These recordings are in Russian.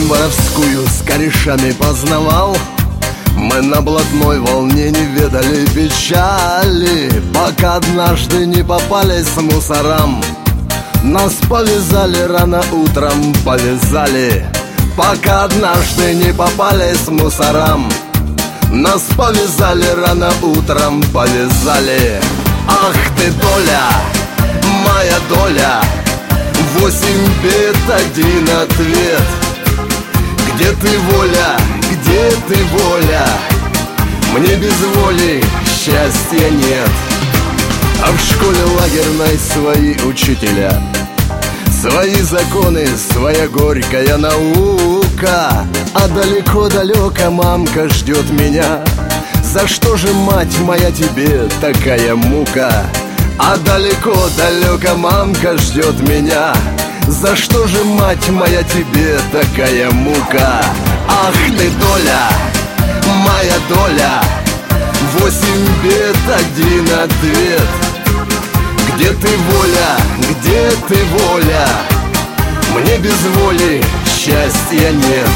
Жизнь воровскую с корешами познавал. Мы на блатной волне не ведали печали, пока однажды не попались мусорам. Нас повязали рано утром, повязали, пока однажды не попались мусорам. Нас повязали рано утром, повязали. Ах ты, доля, моя доля, 8 бед, 1 ответ. Где ты, воля, где ты, воля? Мне без воли счастья нет. А в школе лагерной свои учителя, свои законы, своя горькая наука. А далеко-далеко мамка ждет меня. За что же, мать моя, тебе такая мука? А далеко-далеко мамка ждет меня. За что же, мать моя, тебе такая мука? Ах ты, доля, моя доля, 8 бед, 1 ответ. Где ты, воля, где ты, воля? Мне без воли счастья нет.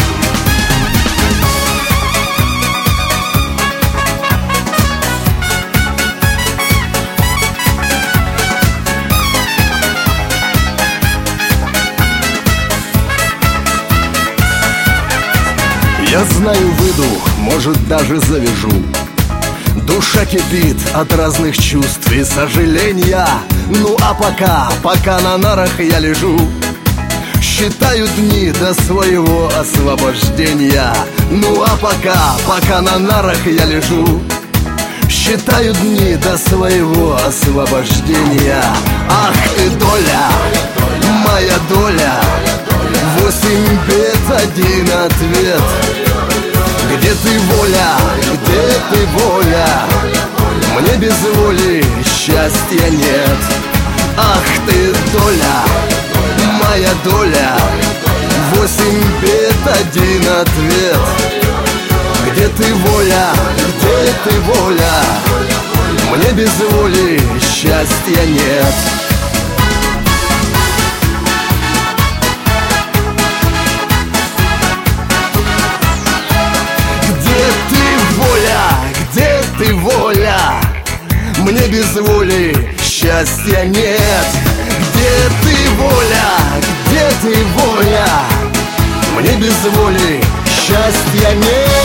Я знаю, выйду, может, даже завяжу. Душа кипит от разных чувств и сожаления. Ну а пока на нарах я лежу, считаю дни до своего освобождения. Ну а пока на нарах я лежу, считаю дни до своего освобождения. Ах ты, доля, моя доля, 8 бед, 1 ответ. Где ты, воля, где ты, воля? Мне без воли счастья нет. Ах ты, доля, моя доля, 8 бед, 1 ответ. Где ты, воля, где ты, воля? Мне без воли счастья нет. Где ты, воля? Мне без воли счастья нет. Где ты, воля? Где ты, воля? Мне без воли счастья нет.